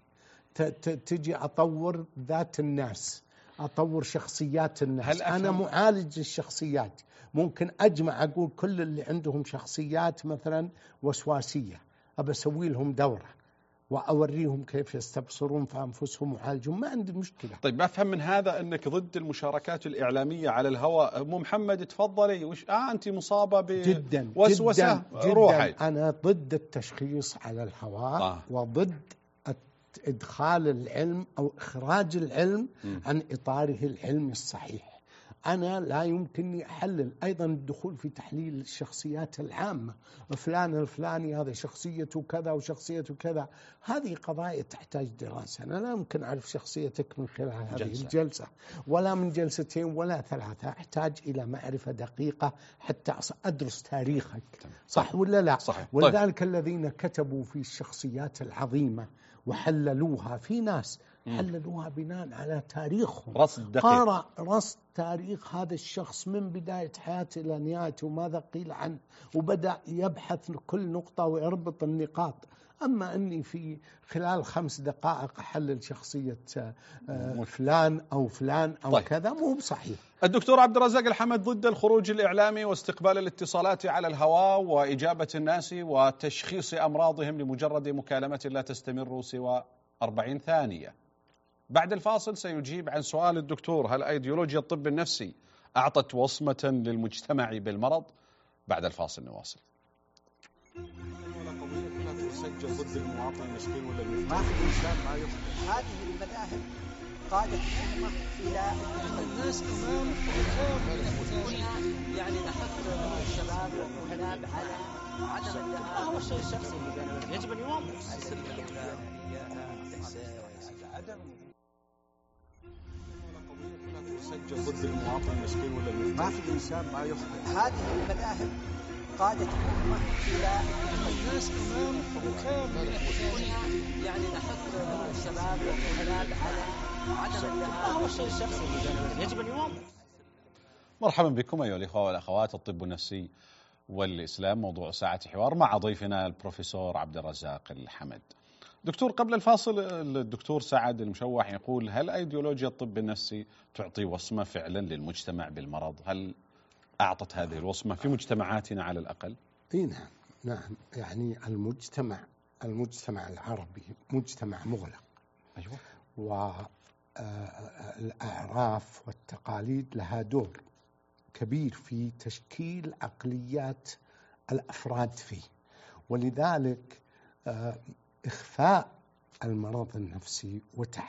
تجي أطور ذات الناس، أطور شخصيات الناس. أنا معالج للشخصيات، ممكن أجمع أقول كل اللي عندهم شخصيات مثلا وسواسية أبى أسوي لهم دورة وأوريهم كيف يستبصرون في أنفسهم وعالجهم، ما عندي مشكلة. طيب، بفهم من هذا أنك ضد المشاركات الإعلامية على الهواء. أم محمد تفضلي. أنت مصابة بوسوسة روحي. أنا ضد التشخيص على الهواء وضد إدخال العلم أو إخراج العلم عن إطاره العلمي الصحيح. أنا لا يمكنني أحلل أيضا الدخول في تحليل الشخصيات العامة، فلان الفلاني هذا شخصيته كذا وشخصيته كذا. هذه قضايا تحتاج دراسة. أنا لا يمكن أعرف شخصيتك من خلال هذه الجلسة، ولا من جلستين ولا ثلاثة. أحتاج إلى معرفة دقيقة حتى أدرس تاريخك. صح ولا لا؟ صحيح. ولذلك الذين كتبوا في الشخصيات العظيمة وحللوها، في ناس حللوها بناء على تاريخهم، قرأ رصد تاريخ هذا الشخص من بداية حياته إلى نهايته وماذا قيل عنه، وبدأ يبحث كل نقطة ويربط النقاط. أما أني في خلال 5 دقائق أحلل شخصية فلان أو فلان أو طيب. كذا، مو بصحيح. الدكتور عبد الرزاق الحمد ضد الخروج الإعلامي واستقبال الاتصالات على الهواء وإجابة الناس وتشخيص أمراضهم لمجرد مكالمة لا تستمر سوى 40 ثانية. بعد الفاصل سيجيب عن سؤال الدكتور: هل أيديولوجيا الطب النفسي أعطت وصمة للمجتمع بالمرض؟ بعد الفاصل نواصل. تسجل ضد المواطن المسكين ولا ما في إنسان ما يخطئ. هذه المذاهب قادت الأمة إلى الناس أمام يعني نحث الشباب والمهناب على عدم الذهاب. هو الشيء الشخصي اللي بيننا يجب أن يوقف. تسجل ضد المواطن المسكين ولا ما في إنسان ما يخطئ. هذه المذاهب قادت الأمة إلى الناس أمام يعني نحث الشباب والمهناب على عدم الذهاب. هو الشيء الشخصي اللي بيننا يجب أن يوقف. مرحبا بكم أيها الإخوة والأخوات. الطب النفسي والإسلام موضوع ساعة حوار مع ضيفنا البروفيسور عبد الرزاق الحمد. دكتور، قبل الفاصل الدكتور سعد المشوح يقول: هل أيديولوجيا الطب النفسي تعطي وصمة فعلا للمجتمع بالمرض؟ هل أعطت هذه الوصمة في مجتمعاتنا على الأقل؟ نعم. يعني المجتمع العربي مجتمع مغلق. أيوة. والأعراف والتقاليد لها دور كبير في تشكيل عقليات الأفراد فيه، ولذلك إخفاء المرض النفسي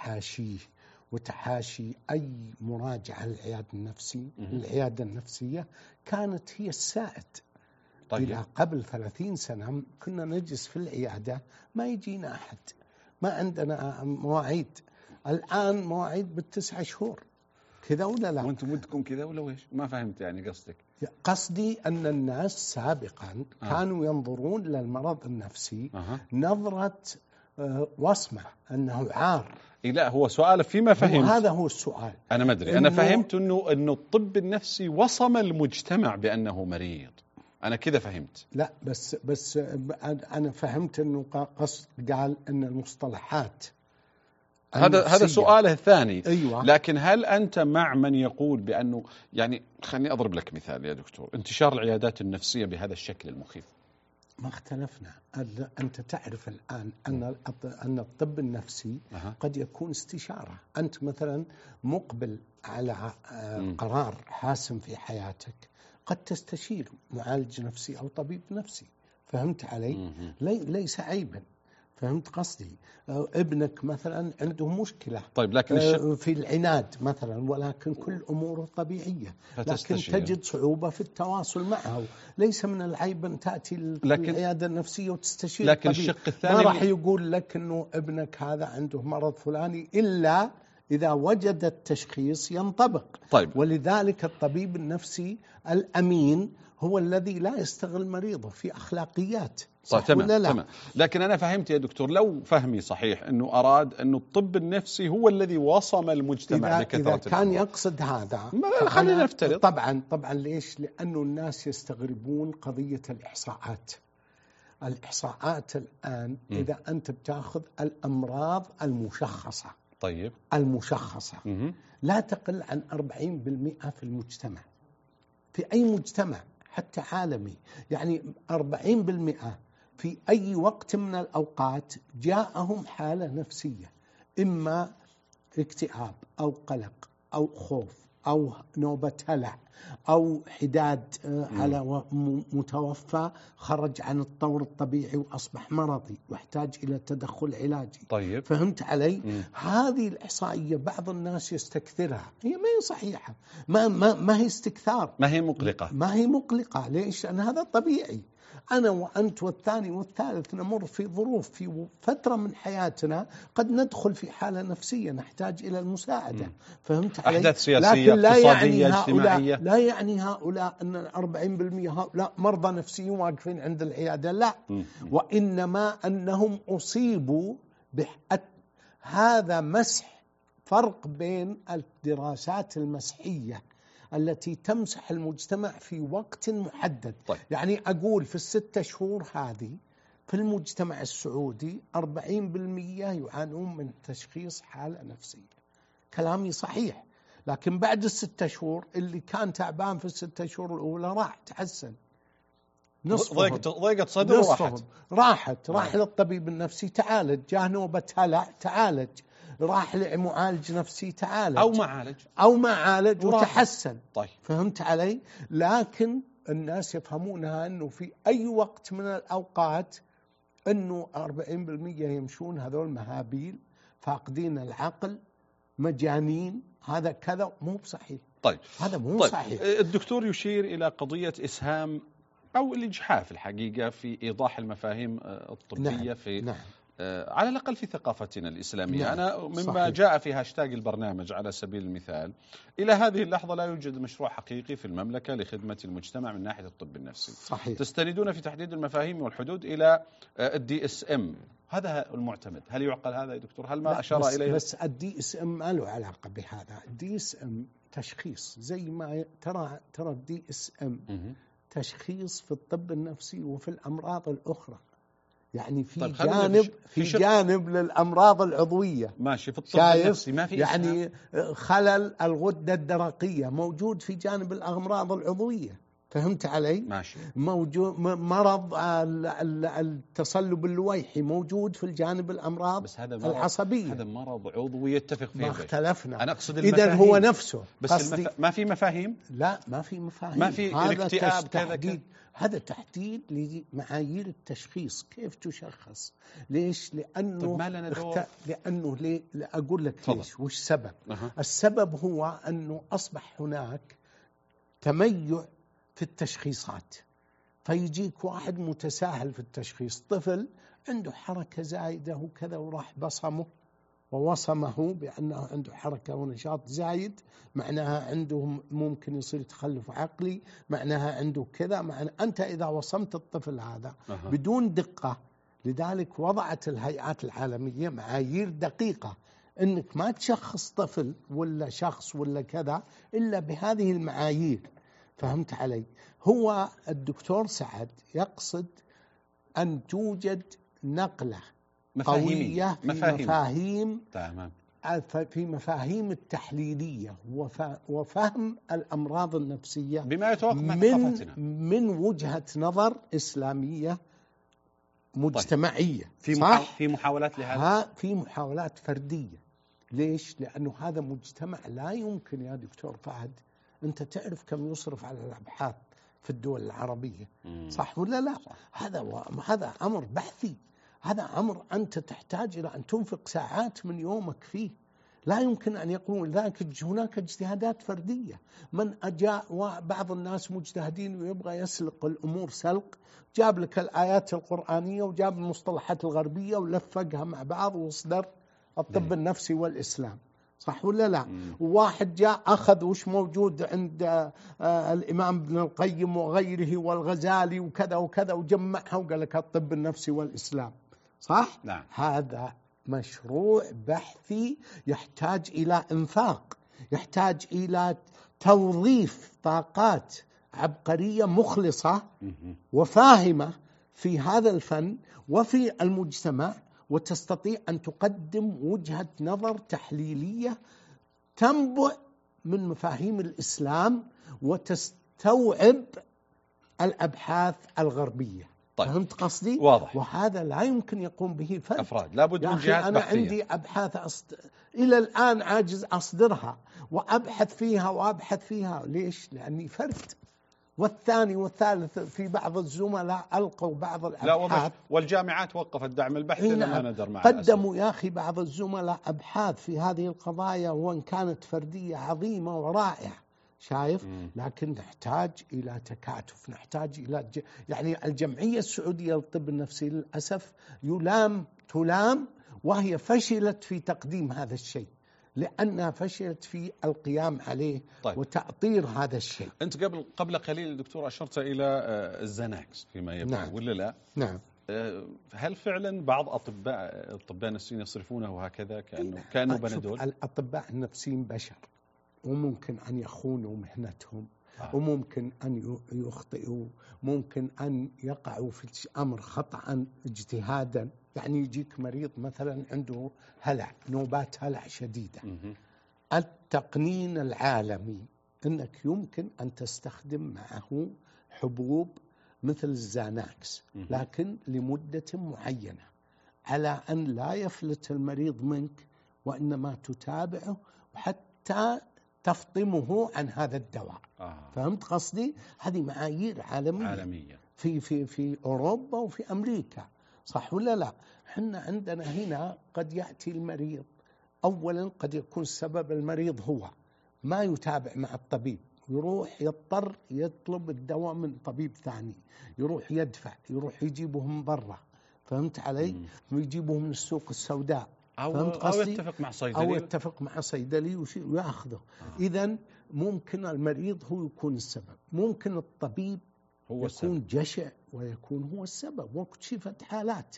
وتحاشي أي مراجعة للعيادة النفسية كانت هي السائد. طيب. إلى قبل 30 سنة كنا نجلس في العيادة ما يجينا أحد، ما عندنا مواعيد. الآن مواعيد ب9 شهور، كذا ولا لا؟ وانتم ودكم كذا ولا ويش؟ ما فهمت يعني قصدك. قصدي أن الناس سابقا كانوا ينظرون للمرض النفسي نظرة وصمة، أنه عار. لا، هو سؤال فيما فهمت. هذا هو السؤال. أنا ما أدري، أنا فهمت أنه الطب النفسي وصم المجتمع بأنه مريض. أنا كذا فهمت. لا، بس أنا فهمت أنه قال أن المصطلحات هذا سؤاله الثاني. أيوة. لكن هل أنت مع من يقول بأنه، يعني خليني أضرب لك مثال يا دكتور، انتشار العيادات النفسية بهذا الشكل المخيف؟ ما اختلفنا. أنت تعرف الآن أن الطب النفسي قد يكون استشارة. أنت مثلا مقبل على قرار حاسم في حياتك، قد تستشير معالج نفسي أو طبيب نفسي. فهمت علي؟ ليس عيبا. فهمت قصدي؟ ابنك مثلا عنده مشكلة طيب لكن في العناد مثلا، ولكن كل أموره طبيعية، لكن تجد صعوبة في التواصل معه. ليس من العيب أن تأتي العيادة النفسية وتستشير لكن الطبيب. الشق الثاني ما راح يقول لك أنه ابنك هذا عنده مرض فلاني إلا إذا وجد التشخيص ينطبق. طيب. ولذلك الطبيب النفسي الأمين هو الذي لا يستغل مريضه في أخلاقيات. صح تمام ولا لا؟ تمام. لكن أنا فهمت يا دكتور، لو فهمي صحيح أنه أراد أنه الطب النفسي هو الذي وصم المجتمع بكثرة إذا كان يقصد هذا، خلينا نفترض. طبعا ليش؟ لأنه الناس يستغربون قضية الإحصاءات. الإحصاءات الآن إذا أنت بتأخذ الأمراض المشخصة، طيب المشخصة لا تقل عن 40% في المجتمع، في أي مجتمع حتى عالمي. يعني 40% في أي وقت من الأوقات جاءهم حالة نفسية، إما اكتئاب أو قلق أو خوف أو نوبة هلع أو حداد على متوفى خرج عن الطور الطبيعي وأصبح مرضي واحتاج إلى تدخل علاجي. طيب. فهمت علي؟ هذه الإحصائية بعض الناس يستكثرها، هي ما هي صحيحة، ما هي استكثار، ما هي مقلقة، ما هي مقلقة. ليش؟ لأن هذا طبيعي. أنا وأنت والثاني والثالث نمر في ظروف في فترة من حياتنا قد ندخل في حالة نفسية نحتاج إلى المساعدة. فهمت علي؟ أحداث سياسية اقتصادية اجتماعية. لا يعني هؤلاء أن 40% هؤلاء مرضى نفسيين واقفين عند العيادة، لا. وإنما أنهم أصيبوا هذا مسح. فرق بين الدراسات المسحية التي تمسح المجتمع في وقت محدد. طيب. يعني أقول في ال6 شهور هذه في المجتمع السعودي 40% يعانون من تشخيص حالة نفسية. كلامي صحيح. لكن بعد ال6 شهور اللي كان تعبان في ال6 شهور الأولى راح تحسن، ضيقت صدره راحت راح للطبيب النفسي تعالج، جاه نوبة هلع تعالج، راح لمعالج نفسي تعالج أو معالج وتحسن. طيب. فهمت علي؟ لكن الناس يفهمونها أنه في أي وقت من الأوقات أنه 40% يمشون هذول مهابيل فاقدين العقل مجانين، هذا كذا مو بصحيح. طيب. هذا مو صحيح. الدكتور يشير إلى قضية إسهام أو الإجحاف الحقيقة في إيضاح المفاهيم الطبية. نعم. على الأقل في ثقافتنا الإسلامية. نعم. أنا مما صحيح. جاء في هاشتاج البرنامج على سبيل المثال، إلى هذه اللحظة لا يوجد مشروع حقيقي في المملكة لخدمة المجتمع من ناحية الطب النفسي. صحيح. تستندون في تحديد المفاهيم والحدود إلى DSM، هذا المعتمد. هل يعقل هذا يا دكتور؟ هل ما أشار إليه؟ بس DSM ما له علاقة بهذا. DSM تشخيص، زي ما ترى DSM تشخيص في الطب النفسي وفي الأمراض الأخرى. يعني في جانب للأمراض العضوية ماشي، في الطب النفسي ما في يعني خلل الغدة الدرقية موجود في جانب الأمراض العضوية. فهمت علي؟ ماشي. موجود مرض التصلب اللويحي موجود في الجانب الأمراض بس هذا العصبية. هذا مرض عضوي يتفق فيه. ما اختلفنا. أنا أقصد إذا هو نفسه. بس ما في مفاهيم. لا ما في مفاهيم. ما في الاكتئاب كذا. هذا تحديد لمعايير التشخيص، كيف تشخص. ليش؟ لأنه طب ما لنا دور. لأنه أقول لك ليش وش سبب. السبب هو أنه أصبح هناك تميع في التشخيصات، فيجيك واحد متساهل في التشخيص، طفل عنده حركة زايدة وكذا وراح ووصمه بأنه عنده حركة ونشاط زايد، معناها عنده ممكن يصير تخلف عقلي، معناها عنده كذا، أنت إذا وصمت الطفل هذا بدون دقة. لذلك وضعت الهيئات العالمية معايير دقيقة أنك ما تشخص طفل ولا شخص ولا كذا إلا بهذه المعايير. فهمت علي؟ هو الدكتور سعد يقصد أن توجد نقلة قوية في مفاهيم. تمام. في مفاهيم التحليلية وفهم الأمراض النفسية بما يتوافق مع ثقافتنا من وجهة نظر إسلامية مجتمعية. في محاولات لهذا. في محاولات فردية. ليش؟ لأنه هذا مجتمع لا يمكن يا دكتور فهد، أنت تعرف كم يصرف على الأبحاث في الدول العربية، صح ولا لا؟ صح. هذا أمر بحثي، هذا أمر أنت تحتاج إلى أن تنفق ساعات من يومك فيه، لا يمكن أن يقوم ذلك. هناك اجتهادات فردية، من أجاء وبعض الناس مجتهدين ويبغى يسلق الأمور سلق، جاب لك الآيات القرآنية وجاب المصطلحات الغربية ولفقها مع بعض وصدر الطب النفسي والإسلام، صح ولا لا؟ وواحد جاء أخذ وش موجود عند الإمام ابن القيم وغيره والغزالي وكذا وكذا وجمعها وقال لك الطب النفسي والإسلام، صح؟ نعم. هذا مشروع بحثي يحتاج إلى إنفاق، يحتاج إلى توظيف طاقات عبقرية مخلصة وفاهمة في هذا الفن وفي المجتمع، وتستطيع أن تقدم وجهة نظر تحليلية تنبع من مفاهيم الإسلام وتستوعب الأبحاث الغربية. طيب. فهمت قصدي؟ واضح. وهذا لا يمكن يقوم به فرد، أفراد، لابد من جهات أنا بحثية. عندي أبحاث إلى الآن عاجز أصدرها وأبحث فيها وأبحث فيها. ليش؟ لأني فرد. والثاني والثالث في بعض الزملاء ألقوا بعض الأبحاث، والجامعات وقفت دعم البحث لما ندر مع قدموا يا أخي بعض الزملاء أبحاث في هذه القضايا وإن كانت فردية عظيمة ورائعة، شايف؟ لكن نحتاج إلى تكاتف، نحتاج إلى يعني الجمعية السعودية للطب النفسي للأسف تلام وهي فشلت في تقديم هذا الشيء، لأنها فشلت في القيام عليه. طيب. وتأطير هذا الشيء. أنت قبل قليل دكتور أشرت إلى الزناكس فيما يبدو. نعم. ولا لا؟ نعم. هل فعلا بعض الأطباء النفسيين يصرفونه هكذا كأنه بنادول؟ الأطباء النفسيين بشر وممكن أن يخونوا مهنتهم وممكن أن يخطئوا، ممكن أن يقعوا في أمر خطأ اجتهادا. يعني يجيك مريض مثلا عنده هلع، نوبات هلع شديدة، التقنين العالمي أنك يمكن أن تستخدم معه حبوب مثل الزاناكس لكن لمدة معينة، على أن لا يفلت المريض منك وإنما تتابعه وحتى تفطمه عن هذا الدواء. فهمت قصدي؟ هذه معايير عالمية في أوروبا وفي أمريكا، صح ولا لا؟ حنا عندنا هنا قد يأتي المريض، أولا قد يكون سبب المريض هو ما يتابع مع الطبيب، يروح يضطر يطلب الدواء من طبيب ثاني، يروح يدفع، يروح يجيبه من برا، فهمت علي؟ ويجيبه من السوق السوداء، أو يتفق مع صيدلي ويأخذه. إذن ممكن المريض هو يكون السبب، ممكن الطبيب هو يكون السبب. جشع ويكون هو السبب، واكتشفت حالات.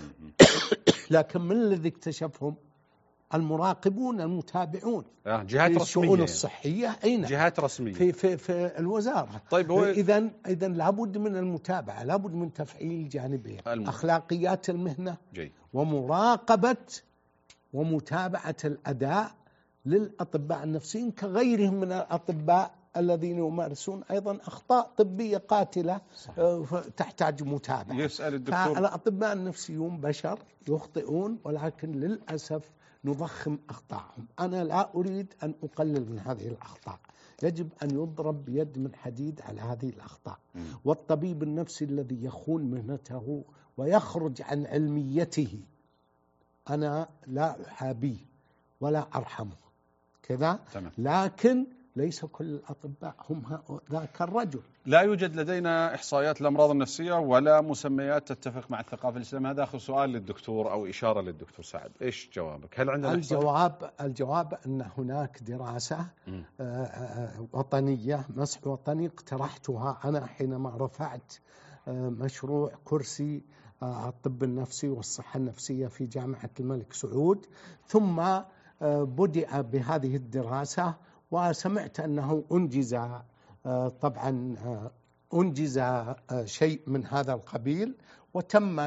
لكن من الذي اكتشفهم؟ المراقبون المتابعون، جهات في رسمية، الشؤون الصحية، جهات رسمية في الوزارة. طيب إذن لابد من المتابعة، لابد من تفعيل جانبين، أخلاقيات المهنة ومراقبة ومتابعة الأداء للأطباء النفسيين كغيرهم من الأطباء الذين يمارسون أيضا أخطاء طبية قاتلة تحتاج متابعة. يسأل الدكتور، الأطباء النفسيون بشر يخطئون، ولكن للأسف نضخم أخطاءهم. أنا لا أريد أن أقلل من هذه الأخطاء، يجب أن يضرب بيد من حديد على هذه الأخطاء. والطبيب النفسي الذي يخون مهنته ويخرج عن علميته أنا لا أحابيه ولا أرحمه كذا، لكن ليس كل الأطباء هم ذاك الرجل. لا يوجد لدينا إحصائيات الأمراض النفسية ولا مسميات تتفق مع الثقافة الإسلامية. هذا آخر سؤال للدكتور أو إشارة للدكتور سعد، إيش جوابك؟ هل عندنا الجواب أن هناك دراسة وطنية، مسح وطني، اقترحتها أنا حينما رفعت مشروع كرسي الطب النفسي والصحة النفسية في جامعة الملك سعود، ثم بدأ بهذه الدراسة وسمعت أنه أنجز شيء من هذا القبيل، وتم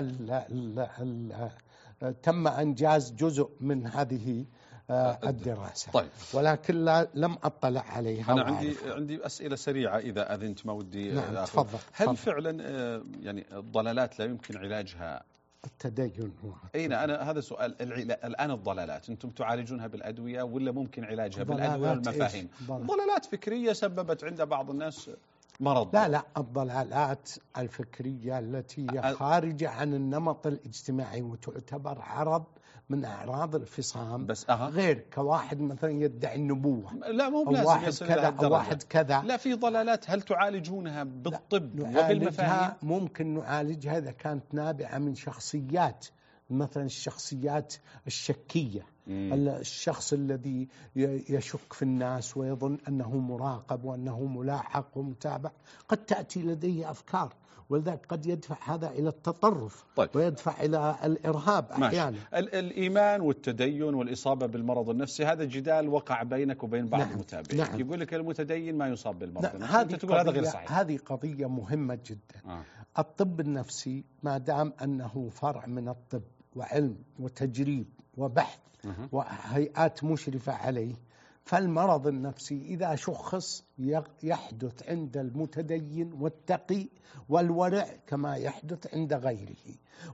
تم إنجاز جزء من هذه الدراسة. طيب. ولكن لم أطلع عليها. أنا عندي أسئلة سريعة إذا أذنت، ما ودي. نعم، تفضل. هل فعلا يعني الضلالات لا يمكن علاجها؟ التدين هو أنا هذا سؤال. الآن الضلالات أنتم تعالجونها بالأدوية ولا ممكن علاجها بالأدوية والمفاهيم؟ ضلالات فكرية سببت عند بعض الناس مرض. لا الضلالات الفكرية التي هي خارجة عن النمط الاجتماعي وتعتبر عرض من أعراض الفصام، بس غير كواحد مثلا يدعي النبوة، لا مو أو بلازم واحد يصل كذا إلى أو هالدرجة. واحد كذا. لا، في ضلالات هل تعالجونها بالطب وبالمفاهيم؟ ممكن نعالجها إذا كانت نابعة من شخصيات، مثلا الشخصيات الشكية، الشخص الذي يشك في الناس ويظن أنه مراقب وأنه ملاحق ومتابع، قد تأتي لديه أفكار، ولذلك قد يدفع هذا إلى التطرف. طيب. ويدفع إلى الإرهاب أحيانا. الإيمان والتدين والإصابة بالمرض النفسي، هذا جدال وقع بينك وبين بعض المتابعين. نعم. يقول لك المتدين ما يصاب بالمرض النفسي، هذه أنت تقول هذا غير صحيح. هذه قضية مهمة جدا. الطب النفسي ما دام أنه فرع من الطب وعلم وتجريب وبحث وهيئات مشرفة عليه، فالمرض النفسي إذا شخص يحدث عند المتدين والتقي والورع كما يحدث عند غيره،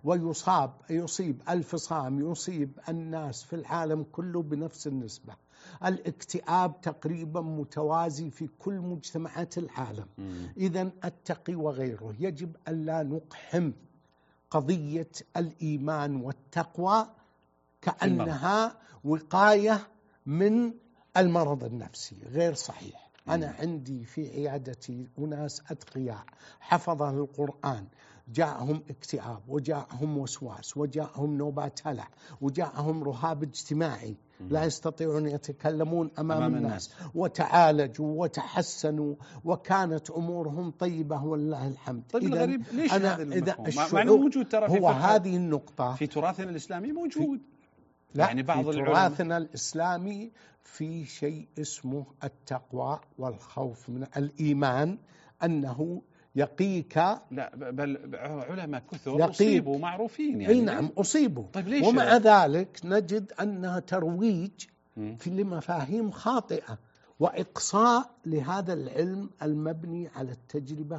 يصيب الفصام، يصيب الناس في العالم كله بنفس النسبة. الاكتئاب تقريبا متوازي في كل مجتمعات العالم. إذن التقي وغيره يجب ألا نقحم قضية الإيمان والتقوى كأنها وقاية من المرض النفسي، غير صحيح. أنا عندي في عيادتي أناس أتقياء حفظوا القرآن، جاءهم اكتئاب وجاءهم وسواس وجاءهم نوبات هلع وجاءهم رهاب اجتماعي، لا يستطيعون يتكلمون أمام الناس، وتعالجوا وتحسنوا وكانت أمورهم طيبة والله الحمد. طيب الغريب ليش هذا المفهوم؟ مع أنه موجود ترى هو هذه النقطة في تراثنا الإسلامي موجود. لا، يعني بعض في تراثنا الإسلامي في شيء اسمه التقوى والخوف من الإيمان، أنه يقيك. لا بل علماء كثر أصيبوا معروفين يعني. نعم أصيبوا. طيب ليش؟ ومع ذلك نجد أنها ترويج في المفاهيم خاطئة وإقصاء لهذا العلم المبني على التجربة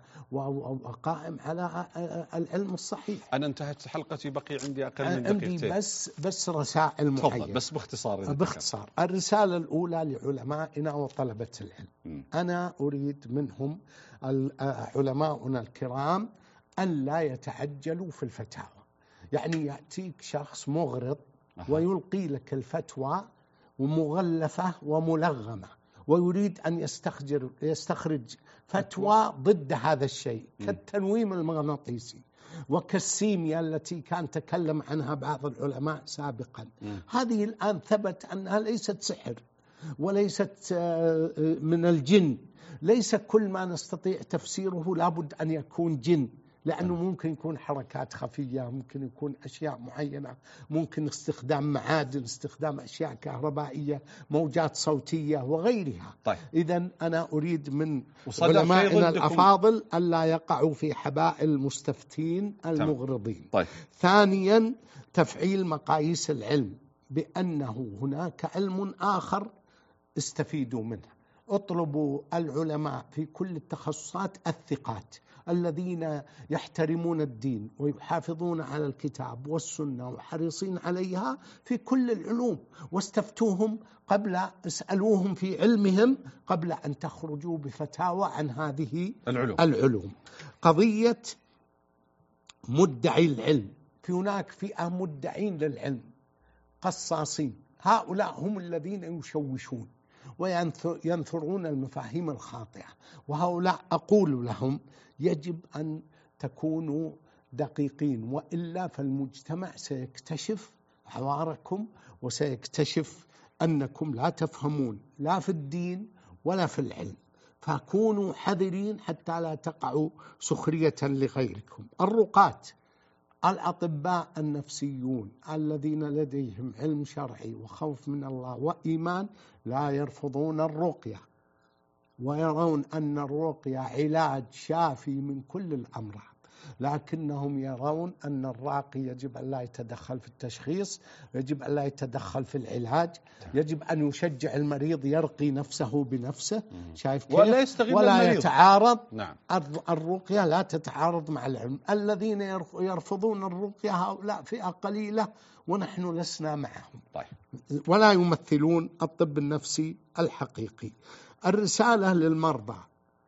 وقائم على العلم الصحيح. أنا انتهت حلقتي، بقي عندي أقل من دقيقتين. عندي بس رسائل معينة. بس باختصار. الرسالة الأولى لعلمائنا وطلبة العلم. أنا أريد منهم علماؤنا الكرام أن لا يتعجلوا في الفتاوى. يعني يأتيك شخص مغرض ويلقي لك الفتوى ومغلفة وملغمة ويريد أن يستخرج فتوى ضد هذا الشيء، كالتنويم المغناطيسي وكالسيمياء التي كان تكلم عنها بعض العلماء سابقا. هذه الآن ثبت أنها ليست سحر وليست من الجن. ليس كل ما نستطيع تفسيره لابد أن يكون جن، لأنه ممكن يكون حركات خفية، ممكن يكون أشياء معينة، ممكن استخدام معادن، استخدام أشياء كهربائية، موجات صوتية وغيرها. طيب. إذن أنا أريد من علمائنا الأفاضل ألا يقعوا في حباء المستفتين المغرضين. طيب. ثانيا تفعيل مقاييس العلم، بأنه هناك علم آخر استفيدوا منه. اطلبوا العلماء في كل التخصصات الثقات الذين يحترمون الدين ويحافظون على الكتاب والسنة وحريصين عليها في كل العلوم، واستفتوهم اسألوهم في علمهم قبل أن تخرجوا بفتاوى عن هذه العلوم. قضية مدعي العلم، في هناك فئة مدعين للعلم قصاصين، هؤلاء هم الذين يشوشون وينثرون المفاهيم الخاطئة، وهؤلاء أقول لهم يجب أن تكونوا دقيقين، وإلا فالمجتمع سيكتشف عواركم وسيكتشف أنكم لا تفهمون لا في الدين ولا في العلم، فكونوا حذرين حتى لا تقعوا سخرية لغيركم. الرقاة، الأطباء النفسيون الذين لديهم علم شرعي وخوف من الله وإيمان لا يرفضون الرقية، ويرون أن الرقية علاج شافي من كل الأمراض، لكنهم يرون أن الراقي يجب أن لا يتدخل في التشخيص، يجب أن لا يتدخل في العلاج، يجب أن يشجع المريض يرقي نفسه بنفسه. شايف كيف؟ ولا يتعارض. نعم. الرقية لا تتعارض مع العلم. الذين يرفضون الرقية هؤلاء فئة قليلة ونحن لسنا معهم. طيب. ولا يمثلون الطب النفسي الحقيقي. الرسالة للمرضى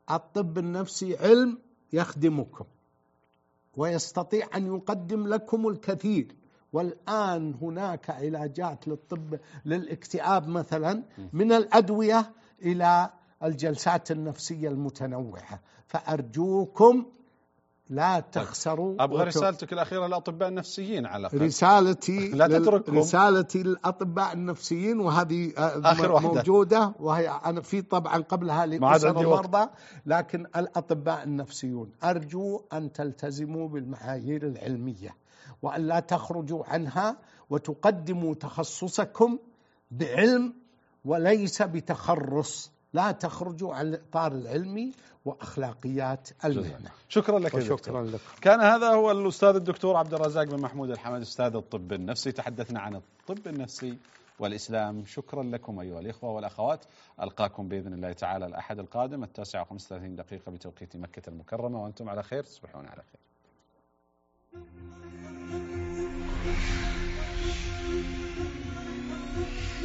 الطب النفسي علم يخدمكم ويستطيع أن يقدم لكم الكثير. والآن هناك علاجات للاكتئاب مثلا، من الأدوية إلى الجلسات النفسية المتنوعة. فأرجوكم لا تخسروا. أبغى رسالتك الأخيرة للأطباء النفسيين على الأقل. لا تتركهم. رسالتي للأطباء النفسيين، وهذه موجودة، وهي أنا في طبعا قبلها لأسر المرضى، لكن الأطباء النفسيون أرجو أن تلتزموا بالمعايير العلمية وأن لا تخرجوا عنها، وتقدموا تخصصكم بعلم وليس بتخرص. لا تخرجوا عن الإطار العلمي وأخلاقيات المهنة. شكرا لك. شكرا لك. كان هذا هو الأستاذ الدكتور عبد الرزاق بن محمود الحمد، أستاذ الطب النفسي. تحدثنا عن الطب النفسي والإسلام. شكرا لكم أيها الإخوة والأخوات. ألقاكم بإذن الله تعالى الأحد القادم 9:35 بتوقيت مكة المكرمة، وأنتم على خير. تصبحون على خير.